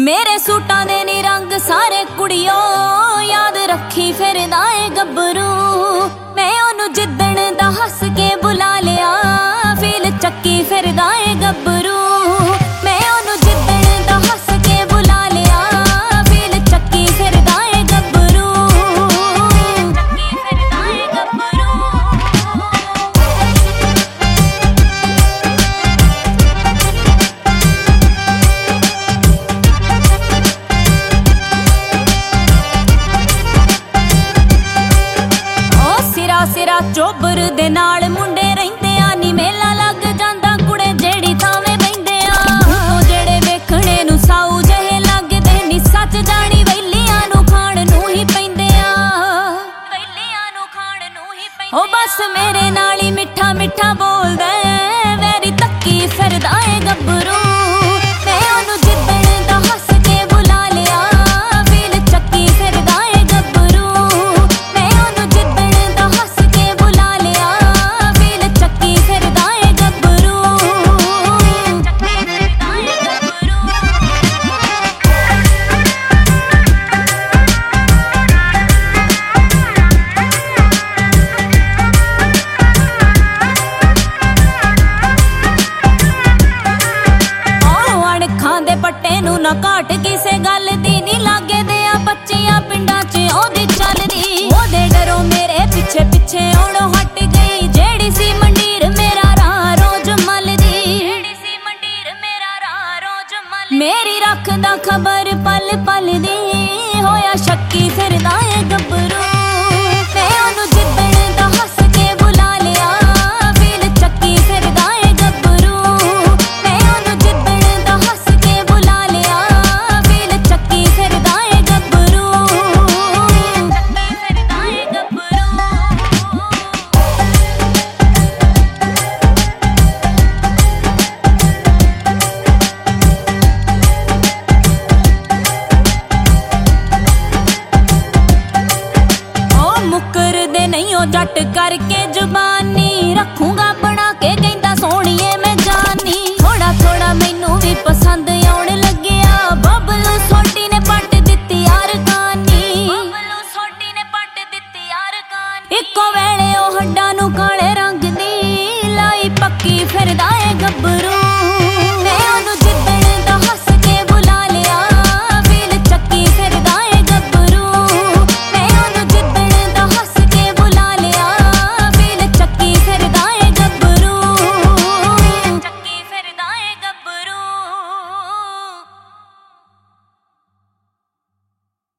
मेरे सूटां दे नी रंग सारे कुड़ियो याद रखी फिरदा ए गब्बरू। मैं ओनू जिद्दण दा हस के बुला लिया फील चक्की फिरदा ए गब्बरू। मैं ओनू जिद्दण दा हस के बुला लिया फील चक्की फिरदा ए गब्बरू। चक्की फिरदा ए गब्बरू। सिरा चोबर दे नाल मुंडे रहिंदे आ नी मेला लग जांदा कुड़े जेड़ी थावे बहिंदे आ। जेड़े वेखणे नू साऊ जहे लगदे नी सच जानी वैलियां नू खाण नू ही पैंदे आ। वैलियां नू खाण नू ही पैंदे ओ बस मेरे नाल ही मिठा मिठा बोलदा वैरी तक्की फिरदा ए गब्बरू। मैं ओनू जिद्दण दा हस के बुला लिया फील चक्की फिरदा ए गब्बरू। मैं ओनू जिद्दण दा हस के बुला लिया फील चक्की फिरदा ए गब्बरू। चक्की फिरदा ए गब्बरू। खांदे पट्टे नू ना घाट किसे गल दी नी लागे दे आ बच्चियां पिंडां च ओदी चलदी। ओदे डरो मेरे पिछे पिछे ओड़ो हट गई जेड़ी सी मंडीर मेरा राह रोज मलदी। जेड़ी सी मंडीर मेरा राह रोज मलदी। मेरी रखदा खबर पल पल दी होया शक्की फिरदा ए गब्बरू। मैं ओनू जिद्दण दा हस के बुला लिया फील चक्की फिरदा ए गब्बरू। मैं ओनू जिद्दण दा हस के बुला लिया फील चक्की फिरदा ए गब्बरू। चक्की फिरदा ए गब्बरू। ओ मुकर दे नहीं ओ जट करके जुबानी रखूंगा बना